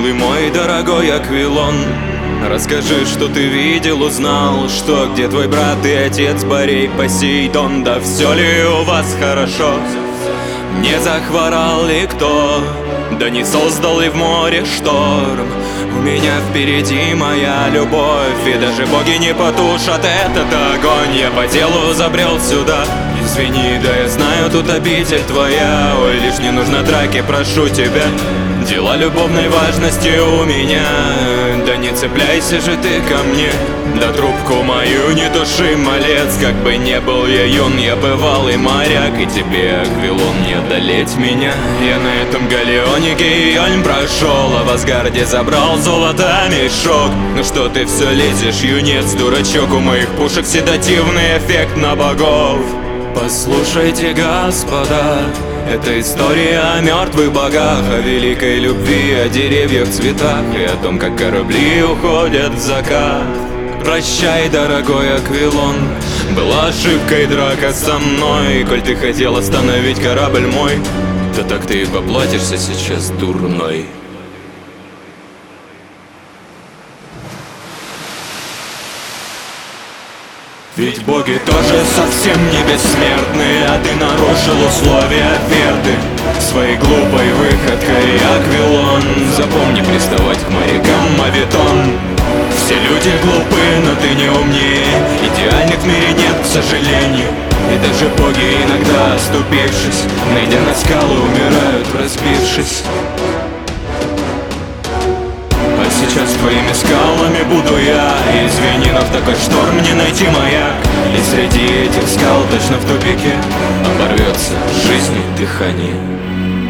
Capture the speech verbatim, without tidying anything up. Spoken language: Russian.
Милый мой дорогой Аквилон, расскажи, что ты видел, узнал, что где твой брат и отец Борей Посейдон. Да все ли у вас хорошо? Не захворал ли кто? Да не создал ли в море шторм? У меня впереди моя любовь, и даже боги не потушат этот огонь. Я по делу забрел сюда, извини, да я знаю, тут обитель твоя. Ой, лишь не нужно драки, прошу тебя, дела любовной важности у меня. Да не цепляйся же ты ко мне, да трубку мою не туши, малец. Как бы не был я юн, я бывалый моряк, и тебе, Аквилон, не одолеть меня. Я на этом галеоне Гийольм прошел, а в Асгарде забрал золото мешок. Ну что ты все лезешь, юнец, дурачок? У моих пушек седативный эффект на богов. Послушайте, господа, это история о мертвых богах, о великой любви, о деревьях, цветах и о том, как корабли уходят в закат. Прощай, дорогой Аквилон, была ошибкой драка со мной. Коль ты хотел остановить корабль мой, то так ты и поплатишься сейчас, дурной. Ведь боги тоже совсем не бессмертные, а ты нарушил условия оферты своей глупой выходкой, Аквилон. Запомни, приставать к морякам мавитон. Все люди глупы, но ты не умнее. Идеальных в мире нет, к сожалению. И даже боги, иногда оступившись, найдя на скалы, умирают, разбившись. А сейчас твоими скалами буду я, и извини, но в такой шторм не найти маяк. И среди этих скал, точно в тупике, оборвется жизни дыхание.